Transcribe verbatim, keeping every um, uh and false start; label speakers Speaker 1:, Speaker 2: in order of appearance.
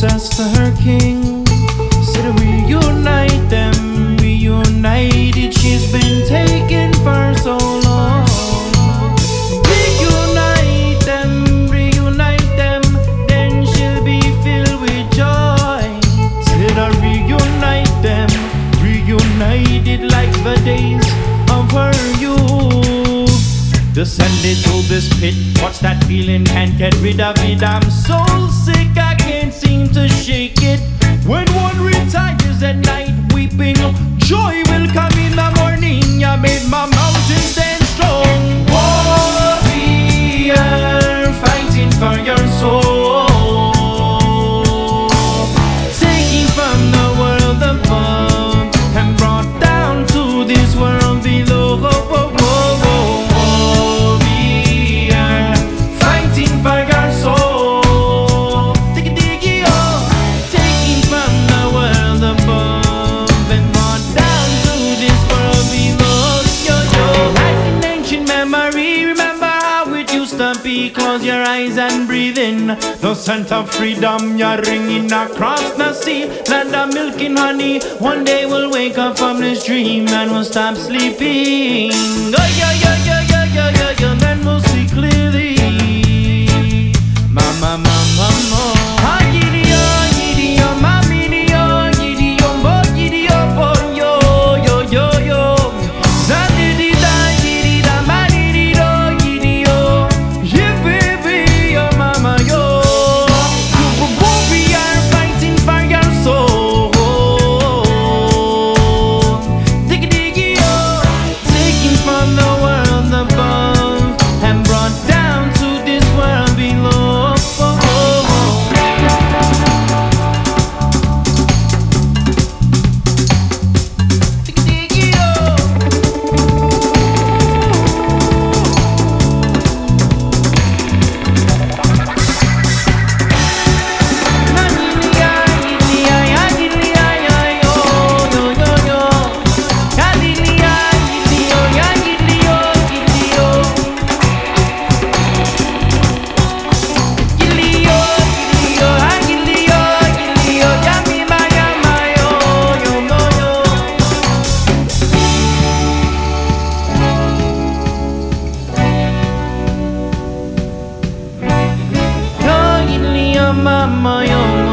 Speaker 1: ancestor king said reunite them, reunited. She's been taken for so long. Reunite them, reunite them, then she'll be filled with joy. Said I reunite them, reunited like the days of her youth. Descended to this pit, what's that feeling? Can't get rid of it. I'm so sick, I can't seem to shake it. When one retires at night weeping, joy will come in the morning. You made my mountain stand strong. Warrior, fighting for your soul, taking from the world above and brought down to this world below. Close your eyes and breathe in the scent of freedom. You're ringing across the sea, land of milk and honey. One day we'll wake up from this dream and we'll stop sleeping. Oh yeah, yeah, yeah, yeah, yeah, yeah, yeah. Then we'll see clearly. Mama, mama, mama. Mama, yo.